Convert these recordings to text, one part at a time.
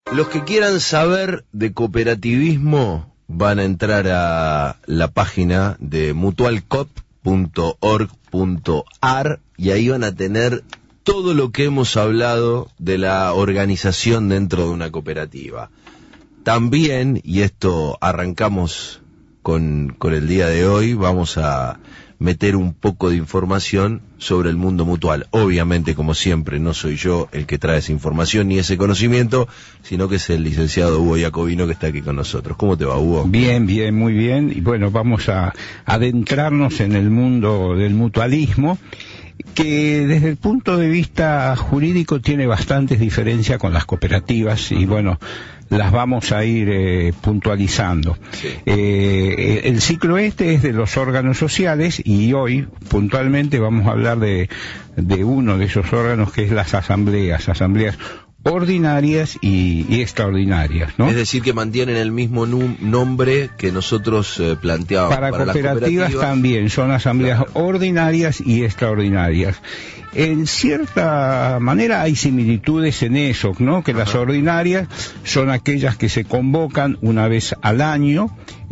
Los que quieran saber de cooperativismo van a entrar a la página de mutualcoop.org.ar y ahí van a tener todo lo que hemos hablado de la organización dentro de una cooperativa. También, y esto arrancamos con el día de hoy, vamos a meter un poco de información sobre el mundo mutual. Obviamente, como siempre, no soy yo el que trae esa información ni ese conocimiento, sino que es el licenciado Hugo Jacobino que está aquí con nosotros. ¿Cómo te va, Hugo? Bien, muy bien. Y bueno, vamos a adentrarnos en el mundo del mutualismo, que desde el punto de vista jurídico tiene bastantes diferencias con las cooperativas y bueno, las vamos a ir puntualizando. Sí. El ciclo es de los órganos sociales y hoy puntualmente vamos a hablar de uno de esos órganos que es las asambleas ordinarias y extraordinarias, ¿no? Es decir, que mantienen el mismo nombre que nosotros planteábamos. Para cooperativas también son asambleas ordinarias y extraordinarias. En cierta manera hay similitudes en eso, ¿no? Que las ordinarias son aquellas que se convocan una vez al año,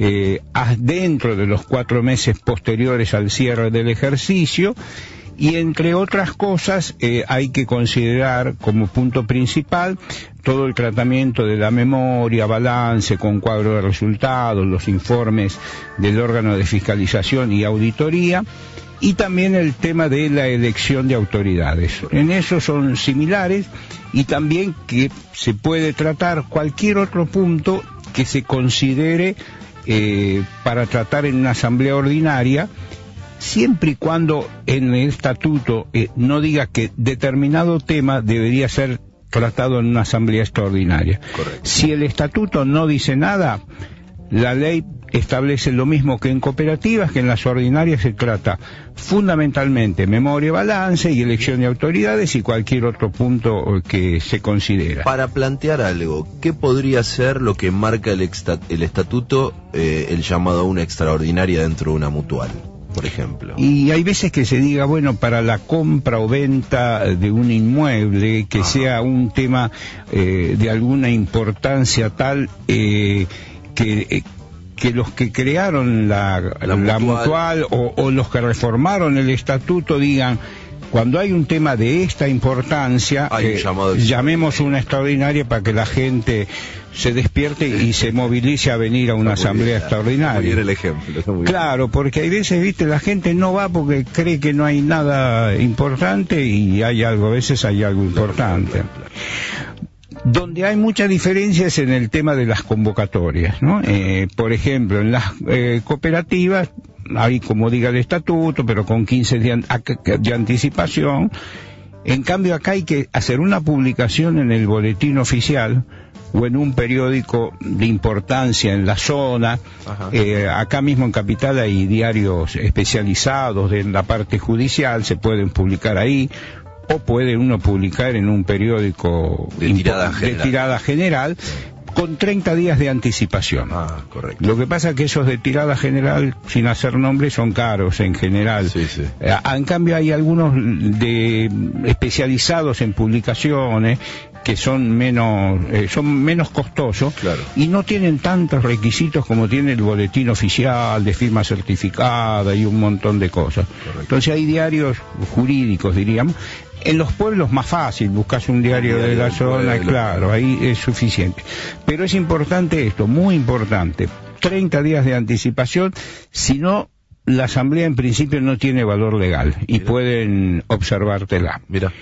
dentro de los 4 meses posteriores al cierre del ejercicio. Y entre otras cosas hay que considerar como punto principal todo el tratamiento de la memoria, balance con cuadro de resultados, los informes del órgano de fiscalización y auditoría, y también el tema de la elección de autoridades. En eso son similares y también que se puede tratar cualquier otro punto que se considere para tratar en una asamblea ordinaria, siempre y cuando en el estatuto no diga que determinado tema debería ser tratado en una asamblea extraordinaria. Correcto. Si el estatuto no dice nada, la ley establece lo mismo que en cooperativas, que en las ordinarias se trata fundamentalmente memoria, balance y elección de autoridades y cualquier otro punto que se considera. Para plantear algo, ¿qué podría ser lo que marca el estatuto, el llamado a una extraordinaria dentro de una mutual, por ejemplo? Y hay veces que se diga, bueno, para la compra o venta de un inmueble, que sea un tema de alguna importancia tal que los que crearon la mutual o los que reformaron el estatuto digan, cuando hay un tema de esta importancia, llamemos una extraordinaria para que la gente se despierte y se movilice a venir a una asamblea extraordinaria. Muy bien el ejemplo. Claro, porque hay veces, viste, la gente no va porque cree que no hay nada importante y a veces hay algo importante. Donde hay mucha diferencia es en el tema de las convocatorias, ¿no? Por ejemplo, en las cooperativas hay, como diga el estatuto, pero con 15 días de anticipación. En cambio, acá hay que hacer una publicación en el boletín oficial o en un periódico de importancia en la zona. Acá mismo en Capital hay diarios especializados en la parte judicial, se pueden publicar ahí, o puede uno publicar en un periódico de tirada general con 30 días de anticipación. Correcto. Lo que pasa es que esos de tirada general, sin hacer nombre, son caros en general. Sí. En cambio hay algunos especializados en publicaciones que son menos costosos, claro, y no tienen tantos requisitos como tiene el boletín oficial de firma certificada y un montón de cosas. Correcto. Entonces hay diarios jurídicos, diríamos. En los pueblos más fácil, buscas un diario de la zona, claro, ahí es suficiente. Pero es importante esto, muy importante, 30 días de anticipación, si no, la asamblea en principio no tiene valor legal y pueden observártela.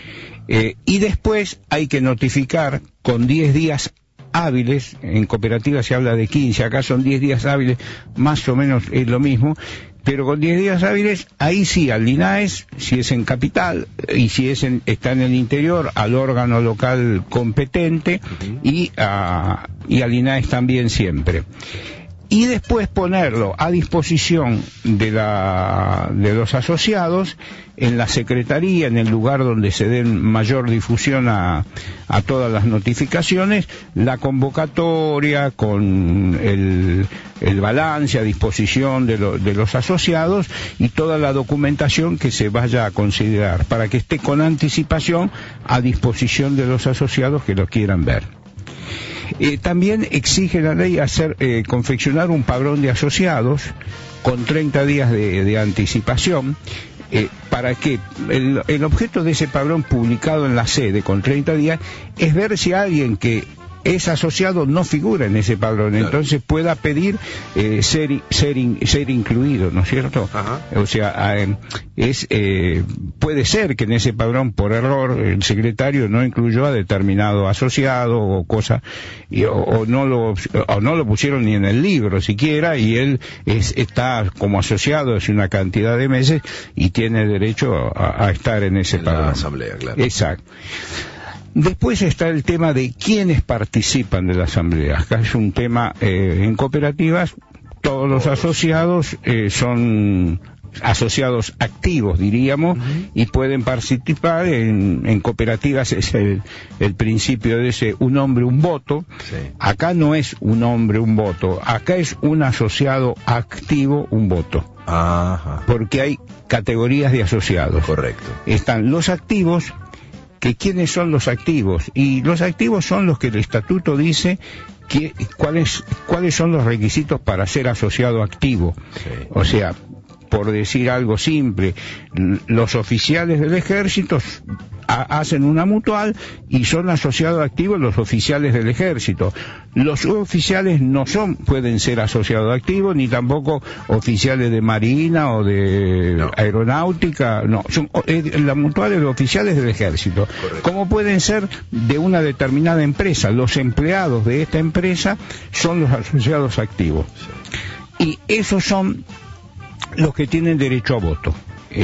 Y después hay que notificar con 10 días hábiles, en cooperativa se habla de 15, acá son 10 días hábiles, más o menos es lo mismo, pero con 10 días hábiles, ahí sí, al INAES, si es en capital, y si está en el interior, al órgano local competente, y al INAES también siempre. Y después ponerlo a disposición de los asociados en la secretaría, en el lugar donde se den mayor difusión a todas las notificaciones, la convocatoria con el balance a disposición de los asociados y toda la documentación que se vaya a considerar, para que esté con anticipación a disposición de los asociados que lo quieran ver. También exige la ley confeccionar un padrón de asociados con 30 días de anticipación. Para que el objeto de ese padrón publicado en la sede con 30 días es ver si alguien que es asociado no figura en ese padrón, claro. Entonces pueda pedir ser incluido, ¿no es cierto? Ajá. O sea, puede ser que en ese padrón por error el secretario no incluyó a determinado asociado o cosa, o no lo pusieron ni en el libro siquiera, y él está como asociado hace una cantidad de meses y tiene derecho a estar en ese padrón. La asamblea, claro. Exacto. Después está el tema de quiénes participan de la asamblea. Acá es un tema, en cooperativas, todos los asociados son asociados activos, diríamos, y pueden participar en cooperativas. Es el principio de ese un hombre, un voto. Sí. Acá no es un hombre, un voto. Acá es un asociado activo, un voto. Ajá. Porque hay categorías de asociados. Correcto. Están los activos, que quiénes son los activos, y los activos son los que el estatuto dice cuáles son los requisitos para ser asociado activo. Sí. O sea, por decir algo simple, los oficiales del ejército hacen una mutual y son asociados activos los oficiales del ejército. Los suboficiales no pueden ser asociados activos, ni tampoco oficiales de marina o de aeronáutica, no, son la mutual de los oficiales del ejército. Correcto. Como pueden ser de una determinada empresa, los empleados de esta empresa son los asociados activos. Sí. Y esos son los que tienen derecho a voto.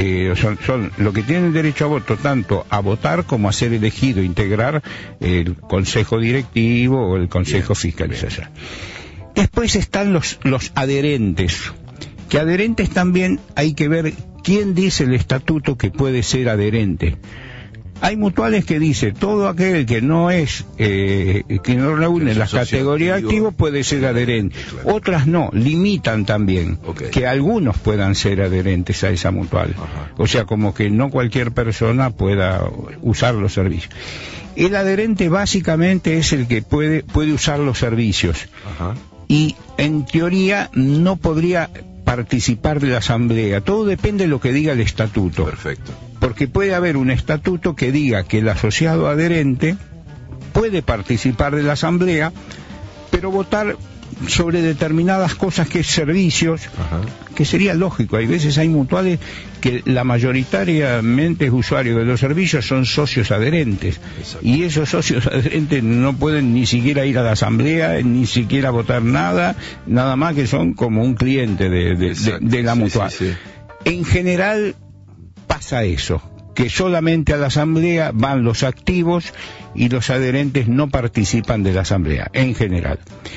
Son los que tienen derecho a voto, tanto a votar como a ser elegido, integrar el consejo directivo o el consejo fiscalización. Después están los adherentes, que adherentes también hay que ver quién dice el estatuto que puede ser adherente. Hay mutuales que dice todo aquel que no es que no reúne las categorías activos puede ser adherente. Claro. Otras no, limitan también que algunos puedan ser adherentes a esa mutual. Ajá. O sea, como que no cualquier persona pueda usar los servicios. El adherente básicamente es el que puede usar los servicios. Ajá. Y en teoría no podría participar de la asamblea. Todo depende de lo que diga el estatuto. Perfecto. Porque puede haber un estatuto que diga que el asociado adherente puede participar de la asamblea, pero votar sobre determinadas cosas que es servicios. Ajá. Que sería lógico. Hay veces hay mutuales que la mayoritariamente usuarios de los servicios son socios adherentes. Exacto. Y esos socios adherentes no pueden ni siquiera ir a la asamblea, ni siquiera votar nada más que son como un cliente de la mutual. Sí. En general pasa eso, que solamente a la asamblea van los activos y los adherentes no participan de la asamblea, en general.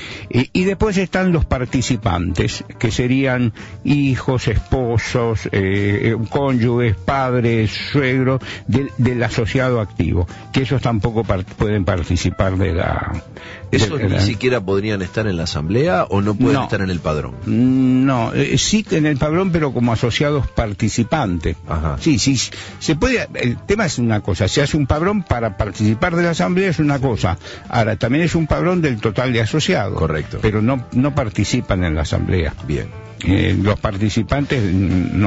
Y después están los participantes, que serían hijos, esposos, cónyuges, padres, suegros del asociado activo, que esos tampoco pueden participar de la... ¿Esos ni siquiera podrían estar en la asamblea o no pueden estar en el padrón? No, sí en el padrón, pero como asociados participantes. Ajá. Sí, se puede. El tema es una cosa, se hace un padrón para participar de la asamblea, es una cosa. Ahora, también es un padrón del total de asociados. Correcto. Pero no participan en la asamblea. Bien. Los participantes, no.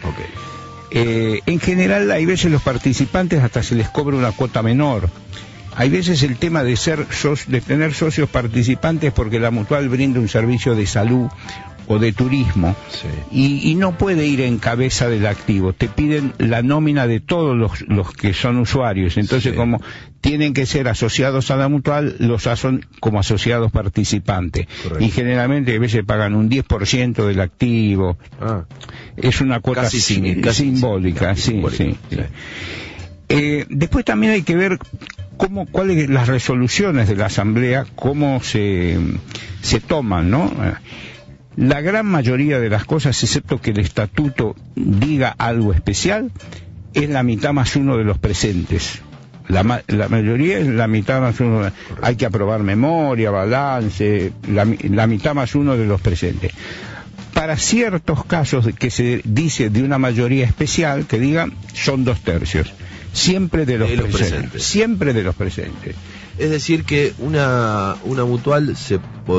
Okay. En general, hay veces los participantes hasta se les cobra una cuota menor. Hay veces el tema de tener socios participantes porque la mutual brinda un servicio de salud o de turismo, sí. y no puede ir en cabeza del activo. Te piden la nómina de todos los que son usuarios. Entonces, sí. Como tienen que ser asociados a la mutual, los hacen como asociados participantes. Correcto. Y generalmente a veces pagan un 10% del activo. Es una cuota casi simbólica. Sí. Después también hay que ver cuáles las resoluciones de la asamblea, cómo se toman, ¿no? La gran mayoría de las cosas, excepto que el estatuto diga algo especial, es la mitad más uno de los presentes. La mayoría es la mitad más uno. Correcto. Hay que aprobar memoria, balance, la mitad más uno de los presentes. Para ciertos casos que se dice de una mayoría especial, que diga, son 2/3. Siempre de los presentes. Siempre de los presentes. Es decir que una mutual se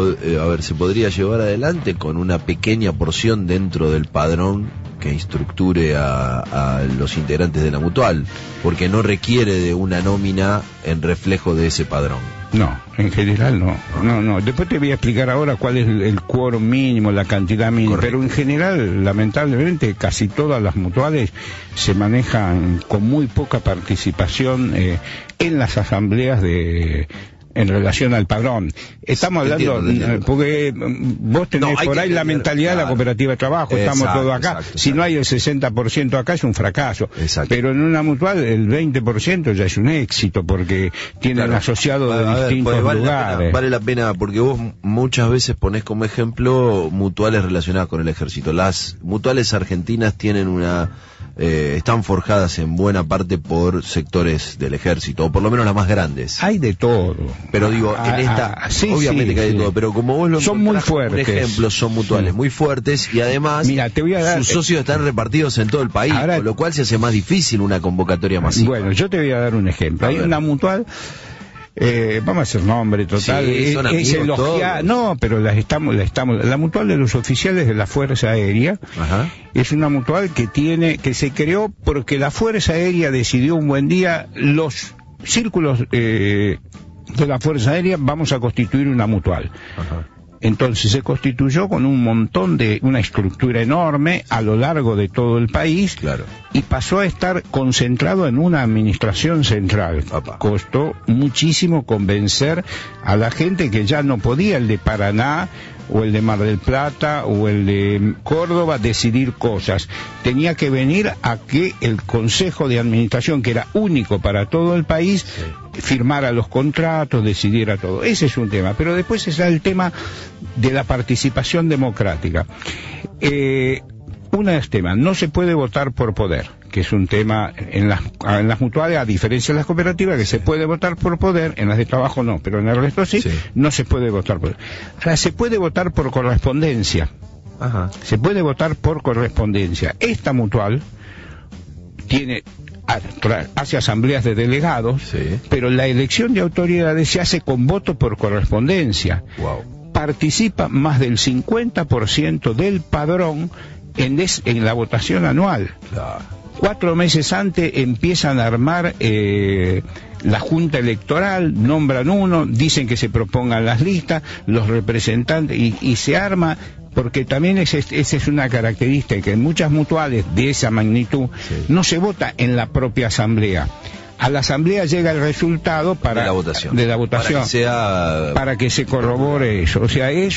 podría llevar adelante con una pequeña porción dentro del padrón que instructure a los integrantes de la mutual, porque no requiere de una nómina en reflejo de ese padrón. No, en general no. Después te voy a explicar ahora cuál es el quórum mínimo, la cantidad mínima. Correcto. Pero en general, lamentablemente, casi todas las mutuales se manejan con muy poca participación en las asambleas en relación al padrón. Estamos hablando, porque vos tenés por ahí la mentalidad de la cooperativa de trabajo, estamos todos acá. Exacto. Si no hay el 60% acá es un fracaso. Exacto. Pero en una mutual el 20% ya es un éxito, porque tienen asociados de distintos lugares. Vale la pena, porque vos muchas veces ponés como ejemplo mutuales relacionadas con el ejército. Las mutuales argentinas tienen están forjadas en buena parte por sectores del ejército, o por lo menos las más grandes. Hay de todo. Pero digo, en esta, obviamente que hay de todo, pero como vos lo son muy fuertes. Por ejemplo, son mutuales muy fuertes y además sus socios están repartidos en todo el país, ahora, con lo cual se hace más difícil una convocatoria masiva. Bueno, yo te voy a dar un ejemplo. Hay una mutual, vamos a hacer nombre total, son amigos, no, pero la mutual de los oficiales de la Fuerza Aérea. Ajá. Es una mutual que se creó porque la Fuerza Aérea decidió un buen día, los círculos de la Fuerza Aérea, vamos a constituir una mutual. Ajá. Entonces se constituyó con una estructura enorme a lo largo de todo el país. Claro. Y pasó a estar concentrado en una administración central. Papá. Costó muchísimo convencer a la gente que ya no podía el de Paraná o el de Mar del Plata o el de Córdoba decidir cosas. Tenía que venir a que el Consejo de Administración, que era único para todo el país, firmara los contratos, decidiera todo. Ese es un tema. Pero después está el tema de la participación democrática. Uno de los temas, no se puede votar por poder, que es un tema en las mutuales, a diferencia de las cooperativas, que se puede votar por poder, en las de trabajo no, pero en el resto sí. No se puede votar por poder. Ahora, se puede votar por correspondencia. Ajá. Se puede votar por correspondencia. Esta mutual hace asambleas de delegados, pero la elección de autoridades se hace con voto por correspondencia. Wow. Participa más del 50% del padrón en la votación anual. Claro. 4 meses antes empiezan a armar la junta electoral, nombran uno, dicen que se propongan las listas, los representantes, y se arma, porque también esa es una característica, que en muchas mutuales de esa magnitud no se vota en la propia asamblea. A la asamblea llega el resultado de la votación para que se corrobore eso. O sea, es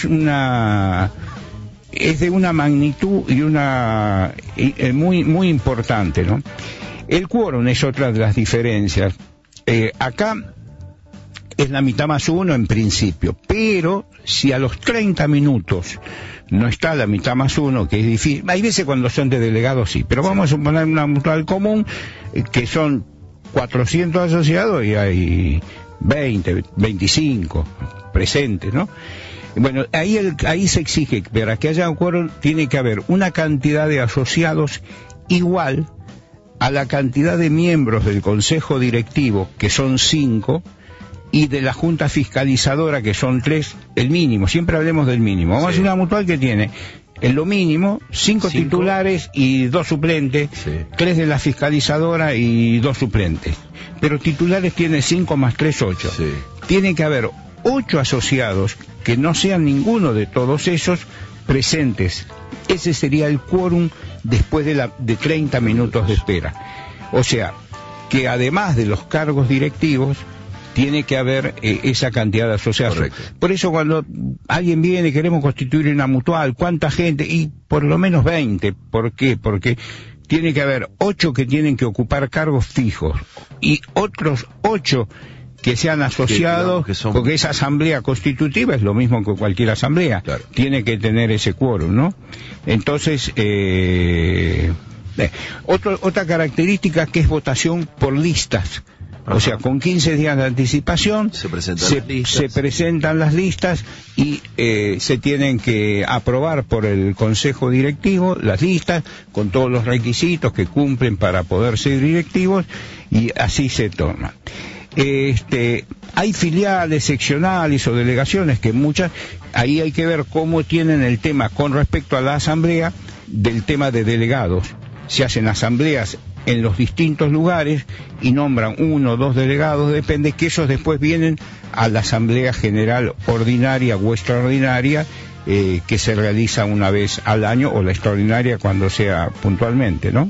de una magnitud y muy muy importante, ¿no? El quórum es otra de las diferencias. Acá es la mitad más uno en principio, pero si a los 30 minutos no está la mitad más uno, que es difícil, hay veces cuando son de delegados sí, pero vamos a suponer una mutual común, que son 400 asociados y hay 20, 25 presentes, ¿no? Bueno, ahí se exige que para que haya un quórum tiene que haber una cantidad de asociados igual a la cantidad de miembros del Consejo Directivo, que son 5, y de la Junta Fiscalizadora, que son 3, el mínimo, siempre hablemos del mínimo. Vamos a hacer una mutual que tiene en lo mínimo 5 titulares y 2 suplentes, 3 de la fiscalizadora y 2 suplentes. Pero titulares tiene 5 más 3, 8. Tiene que haber 8 asociados que no sean ninguno de todos esos presentes. Ese sería el quórum después de 30 minutos de espera. O sea, que además de los cargos directivos, tiene que haber esa cantidad de asociados. Correcto. Por eso cuando alguien viene, queremos constituir una mutual, ¿cuánta gente? Y por lo menos 20. ¿Por qué? Porque tiene que haber 8 que tienen que ocupar cargos fijos y otros 8 que sean asociados, porque esa asamblea constitutiva es lo mismo que cualquier asamblea, tiene que tener ese quórum, ¿no? Entonces, otra característica que es votación por listas. O sea, con 15 días de anticipación se presentan las listas y se tienen que aprobar por el Consejo Directivo las listas con todos los requisitos que cumplen para poder ser directivos, y así se toma. Hay filiales, seccionales o delegaciones que muchas, ahí hay que ver cómo tienen el tema con respecto a la asamblea del tema de delegados. Se hacen asambleas en los distintos lugares y nombran 1 o 2 delegados, depende, que esos después vienen a la asamblea general ordinaria o extraordinaria, que se realiza una vez al año, o la extraordinaria cuando sea puntualmente, ¿no?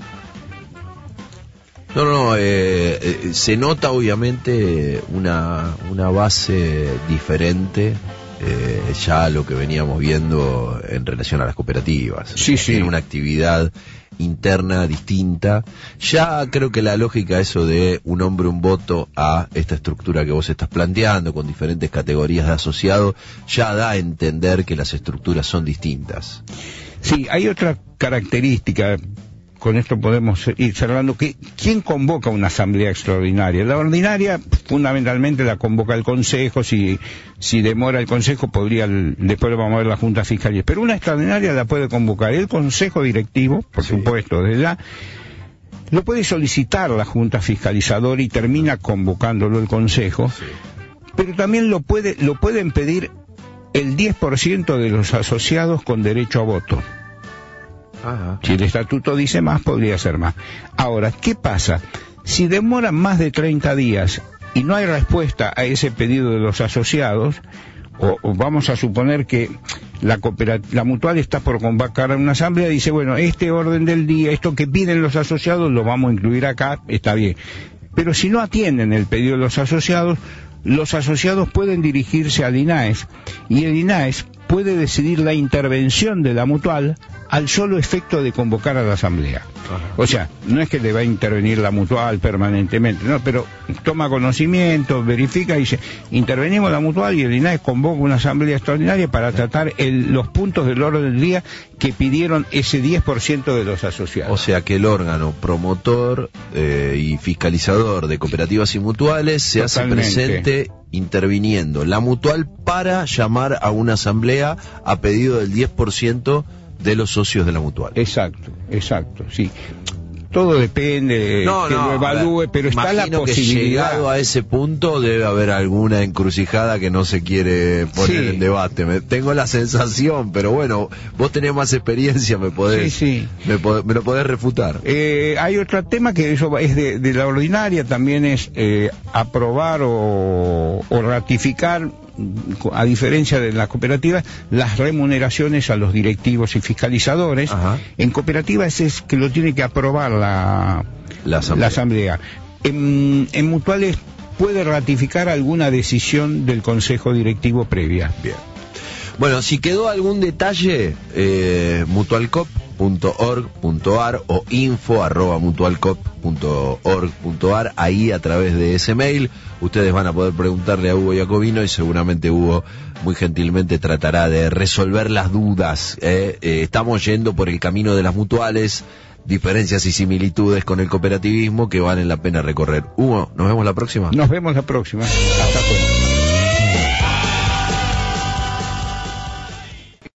Se nota obviamente una base diferente ya a lo que veníamos viendo en relación a las cooperativas. Sí. Tiene una actividad interna distinta. Ya creo que la lógica, eso de un hombre, un voto, a esta estructura que vos estás planteando, con diferentes categorías de asociados, ya da a entender que las estructuras son distintas. Sí, hay otra característica, con esto podemos ir cerrando, que ¿quién convoca una asamblea extraordinaria? La ordinaria fundamentalmente la convoca el Consejo, si demora el Consejo después lo vamos a ver la Junta Fiscal, pero una extraordinaria la puede convocar el Consejo Directivo, por supuesto, lo puede solicitar la Junta Fiscalizadora y termina convocándolo el Consejo, pero también lo pueden pedir el 10% de los asociados con derecho a voto. Ajá. Si el estatuto dice más, podría ser más. Ahora, ¿qué pasa? Si demoran más de 30 días y no hay respuesta a ese pedido de los asociados, o vamos a suponer que la mutual está por convocar una asamblea y dice, bueno, este orden del día, esto que piden los asociados, lo vamos a incluir acá, está bien. Pero si no atienden el pedido de los asociados pueden dirigirse al INAES, y el INAES puede decidir la intervención de la mutual al solo efecto de convocar a la asamblea. Ajá. O sea, no es que le va a intervenir la mutual permanentemente, no, pero toma conocimiento, verifica y dice, intervenimos la mutual y el INAES convoca una asamblea extraordinaria para tratar los puntos del orden del día que pidieron ese 10% de los asociados. O sea que el órgano promotor y fiscalizador de cooperativas y mutuales se hace presente interviniendo la mutual para llamar a una asamblea a pedido del 10% de los socios de la mutual. Exacto, sí. Todo depende de que lo evalúe, pero está la posibilidad. Que llegado a ese punto debe haber alguna encrucijada que no se quiere poner en debate. Tengo la sensación, pero bueno, vos tenés más experiencia, me lo podés refutar. Hay otro tema que eso es de la ordinaria, también es aprobar o ratificar, a diferencia de las cooperativas, las remuneraciones a los directivos y fiscalizadores. Ajá. En cooperativas es que lo tiene que aprobar la asamblea. En mutuales puede ratificar alguna decisión del Consejo Directivo previa. Bien. Bueno, si quedó algún detalle, mutualcop.org.ar o info@mutualcop.org.ar, ahí a través de ese mail ustedes van a poder preguntarle a Hugo Jacobino y seguramente Hugo muy gentilmente tratará de resolver las dudas. Estamos yendo por el camino de las mutuales, diferencias y similitudes con el cooperativismo que valen la pena recorrer. Hugo, ¿nos vemos la próxima? Nos vemos la próxima. Hasta pronto.